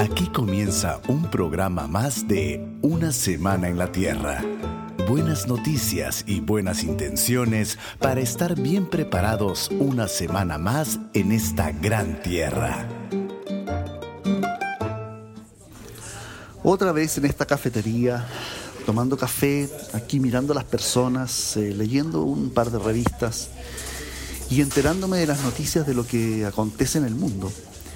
Aquí comienza un programa más de Una Semana en la Tierra. Buenas noticias y buenas intenciones para estar bien preparados una semana más en esta gran tierra. Otra vez en esta cafetería, tomando café, aquí mirando a las personas, leyendo un par de revistas y enterándome de las noticias de lo que acontece en el mundo.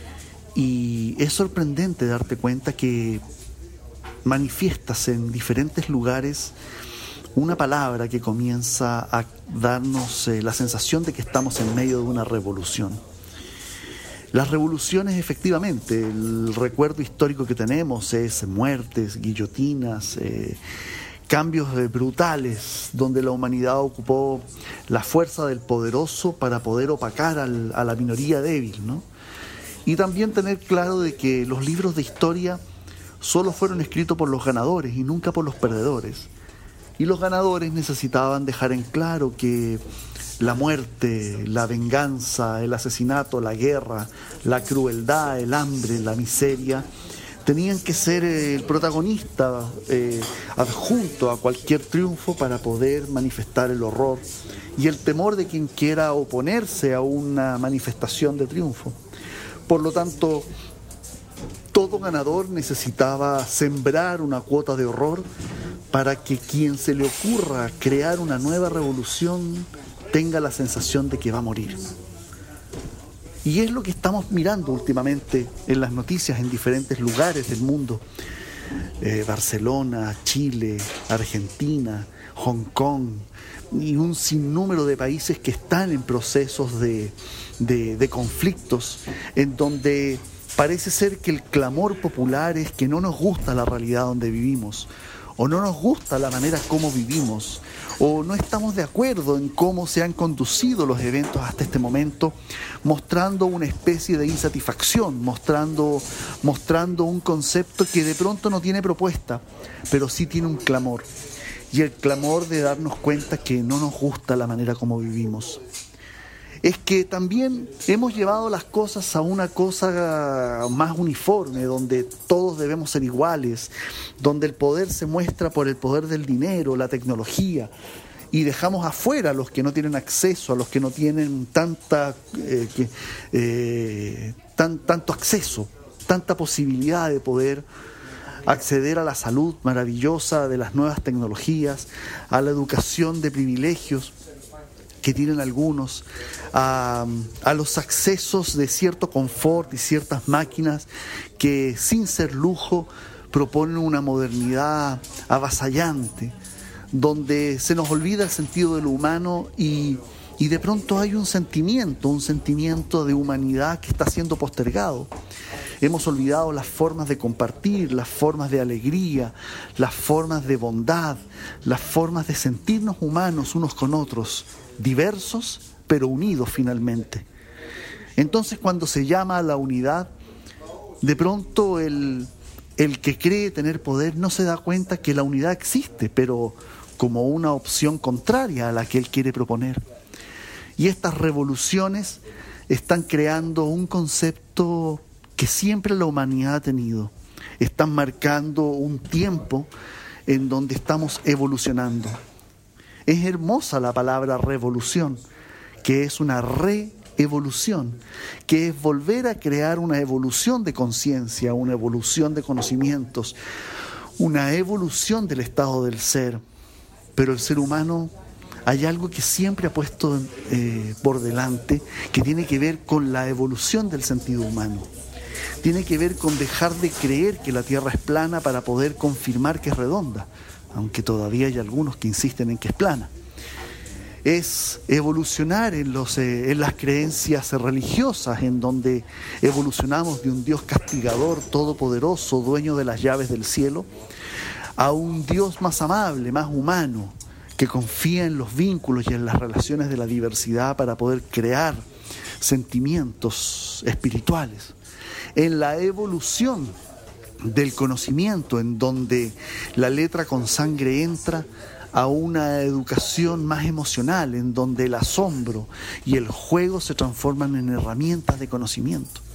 Y es sorprendente darte cuenta que manifiestas en diferentes lugares una palabra que comienza a darnos la sensación de que estamos en medio de una revolución. Las revoluciones, efectivamente, el recuerdo histórico que tenemos es muertes, guillotinas, cambios brutales, donde la humanidad ocupó la fuerza del poderoso para poder opacar a la minoría débil, ¿no? Y también tener claro de que los libros de historia solo fueron escritos por los ganadores y nunca por los perdedores. Y los ganadores necesitaban dejar en claro que la muerte, la venganza, el asesinato, la guerra, la crueldad, el hambre, la miseria, tenían que ser el protagonista adjunto a cualquier triunfo para poder manifestar el horror y el temor de quien quiera oponerse a una manifestación de triunfo. Por lo tanto, todo ganador necesitaba sembrar una cuota de horror para que quien se le ocurra crear una nueva revolución tenga la sensación de que va a morir. Y es lo que estamos mirando últimamente en las noticias en diferentes lugares del mundo. Barcelona, Chile, Argentina, Hong Kong y un sinnúmero de países que están en procesos de conflictos en donde parece ser que el clamor popular es que no nos gusta la realidad donde vivimos, o no nos gusta la manera como vivimos, o no estamos de acuerdo en cómo se han conducido los eventos hasta este momento, mostrando una especie de insatisfacción, mostrando un concepto que de pronto no tiene propuesta, pero sí tiene un clamor, y el clamor de darnos cuenta que no nos gusta la manera como vivimos. Es que también hemos llevado las cosas a una cosa más uniforme, donde todos debemos ser iguales, donde el poder se muestra por el poder del dinero, la tecnología, y dejamos afuera a los que no tienen acceso, a los que no tienen tanto acceso, tanta posibilidad de poder acceder a la salud maravillosa de las nuevas tecnologías, a la educación de privilegios que tienen algunos, a los accesos de cierto confort y ciertas máquinas que sin ser lujo proponen una modernidad avasallante, donde se nos olvida el sentido de lo humano y de pronto hay un sentimiento de humanidad que está siendo postergado. Hemos olvidado las formas de compartir, las formas de alegría, las formas de bondad, las formas de sentirnos humanos unos con otros, diversos pero unidos finalmente. Entonces, cuando se llama a la unidad, de pronto el que cree tener poder no se da cuenta que la unidad existe, pero como una opción contraria a la que él quiere proponer. Y estas revoluciones están creando un concepto que siempre la humanidad ha tenido. Están marcando un tiempo en donde estamos evolucionando. Es hermosa la palabra revolución, que es una reevolución, que es volver a crear una evolución de conciencia, una evolución de conocimientos, una evolución del estado del ser. Pero el ser humano, hay algo que siempre ha puesto por delante, que tiene que ver con la evolución del sentido humano. Tiene que ver con dejar de creer que la Tierra es plana para poder confirmar que es redonda, aunque todavía hay algunos que insisten en que es plana. Es evolucionar en las creencias religiosas, en donde evolucionamos de un Dios castigador, todopoderoso, dueño de las llaves del cielo, a un Dios más amable, más humano, que confía en los vínculos y en las relaciones de la diversidad para poder crear sentimientos espirituales. En la evolución del conocimiento, en donde la letra con sangre entra a una educación más emocional, en donde el asombro y el juego se transforman en herramientas de conocimiento.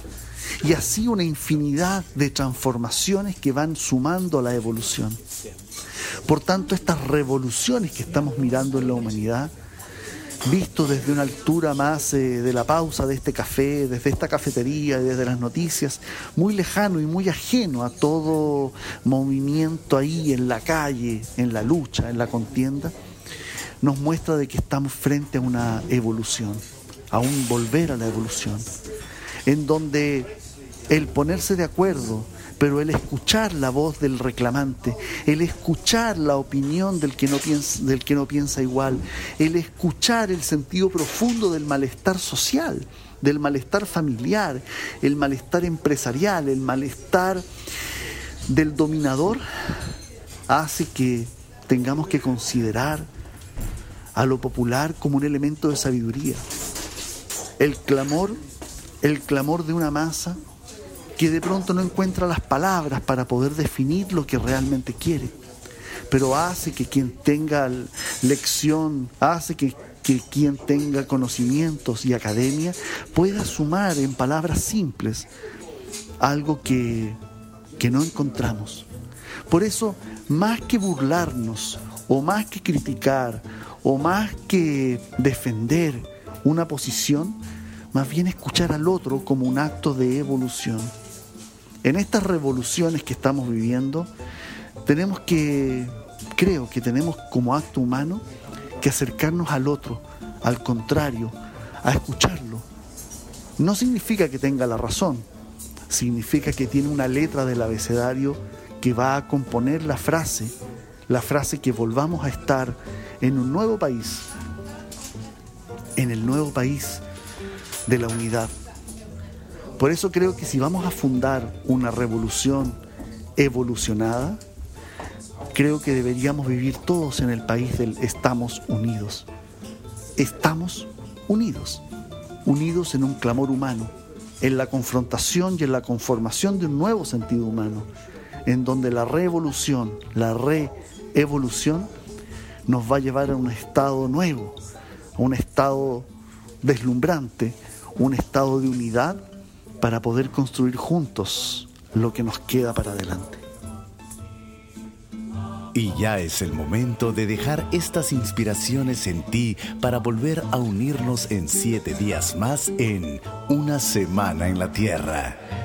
y así una infinidad de transformaciones que van sumando a la evolución. Por tanto, estas revoluciones que estamos mirando en la humanidad, visto desde una altura más de la pausa de este café, desde esta cafetería, desde las noticias, muy lejano y muy ajeno a todo movimiento ahí en la calle, en la lucha, en la contienda, nos muestra de que estamos frente a una evolución, a un volver a la evolución, en donde el ponerse de acuerdo, pero el escuchar la voz del reclamante, el escuchar la opinión del que no piensa igual, el escuchar el sentido profundo del malestar social, del malestar familiar, el malestar empresarial, el malestar del dominador, hace que tengamos que considerar a lo popular como un elemento de sabiduría. El clamor de una masa que de pronto no encuentra las palabras para poder definir lo que realmente quiere, pero hace que quien tenga lección, hace que quien tenga conocimientos y academia pueda sumar en palabras simples algo que no encontramos. Por eso, más que burlarnos, o más que criticar, o más que defender una posición, más bien escuchar al otro como un acto de evolución. En estas revoluciones que estamos viviendo, creo que tenemos como acto humano que acercarnos al otro, al contrario, a escucharlo. No significa que tenga la razón, significa que tiene una letra del abecedario que va a componer la frase que volvamos a estar en un nuevo país, en el nuevo país de la unidad. Por eso creo que si vamos a fundar una revolución evolucionada, creo que deberíamos vivir todos en el país del estamos unidos. Estamos unidos, unidos en un clamor humano, en la confrontación y en la conformación de un nuevo sentido humano, en donde la revolución, la reevolución, nos va a llevar a un estado nuevo, a un estado deslumbrante, un estado de unidad, para poder construir juntos lo que nos queda para adelante. Y ya es el momento de dejar estas inspiraciones en ti para volver a unirnos en 7 días más en Una Semana en la Tierra.